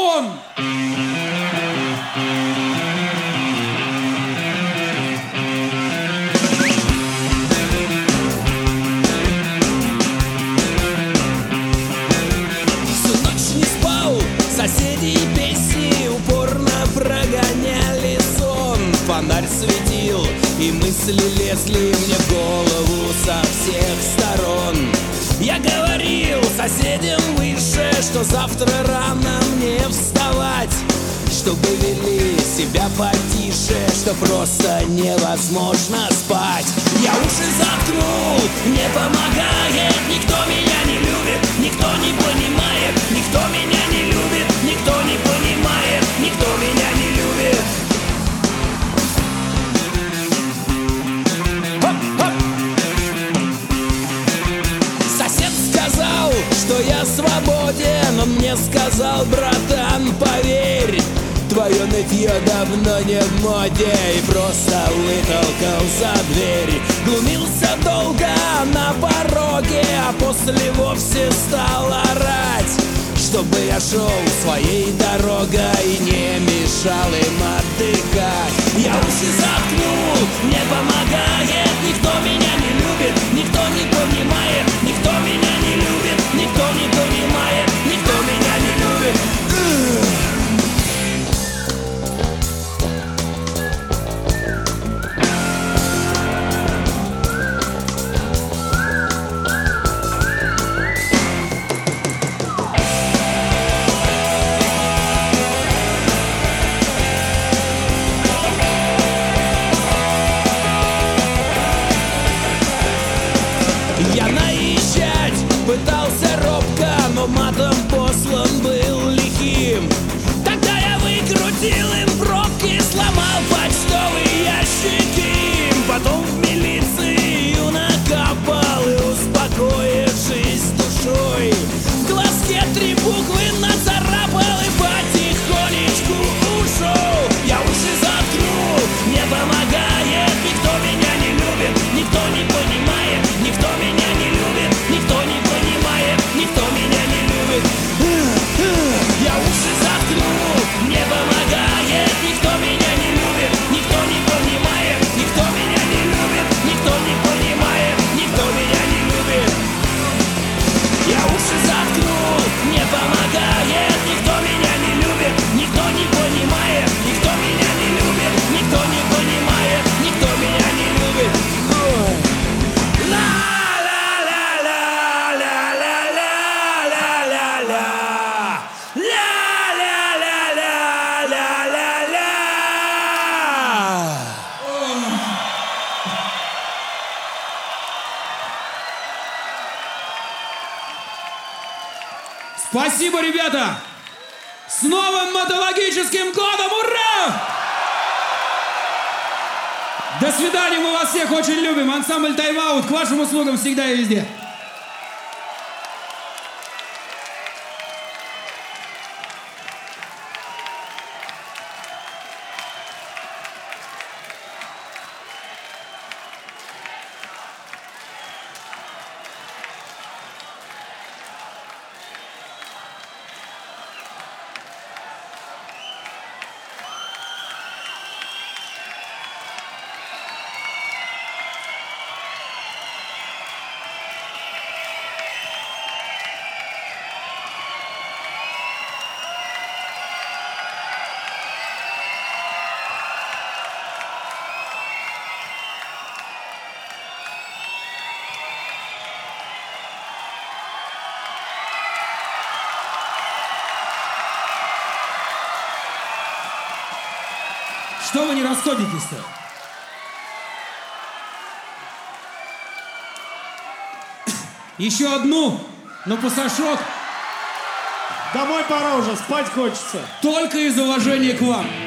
он! Всю ночь не спал, соседи и песни упорно прогоняли сон. Фонарь светил, и мысли лезли мне в голову со всех сторон. Я говорил соседям выше, что завтра рано мне вставать, чтобы вели себя потише, что просто невозможно спать. Я уши заткнул, не помогает, никто меня не любит, никто не понимает, никто меня не любит, никто не понимает, никто меня не любит. Сосед сказал, что я свободен, он мне сказал: братан, поверь, твое нытье давно не в моде. И просто вытолкал за дверь. Глумился долго на пороге, а после вовсе стал орать, чтобы я шел своей дорогой и не мешал им отдыхать. Я уши заткнул, не помогает, никто меня не любит, никто не понимает, никто меня не любит, никто не понимает, никто меня не любит. Я наезжать пытался робко, но матом послан был лихим. Тогда я выкрутил им пробки, сломал почтовый ящик им. Потом в милицию накапал и, успокоившись душой, в глазке 3 буквы нацарапал и потихонечку ушел. Я уши заткнул, не помогает, никто меня не любит, никто не понимает, никто меня не любит, никто не понимает, никто меня не любит. Я уши заткнул, не помогает, никто меня не любит, никто не понимает, никто меня не любит, никто не понимает, никто меня не любит. Я уши заткнул, не помогает, никто меня не любит, никто не понимает, никто меня не любит, никто не понимает, никто меня не любит. Спасибо, ребята! С новым матологическим годом! Ура! До свидания, мы вас всех очень любим. Ансамбль «Тайм-аут» к вашим услугам всегда и везде. Что вы не расходитесь-то? Еще одну, но пасашок. Домой пора уже, спать хочется. Только из уважения к вам.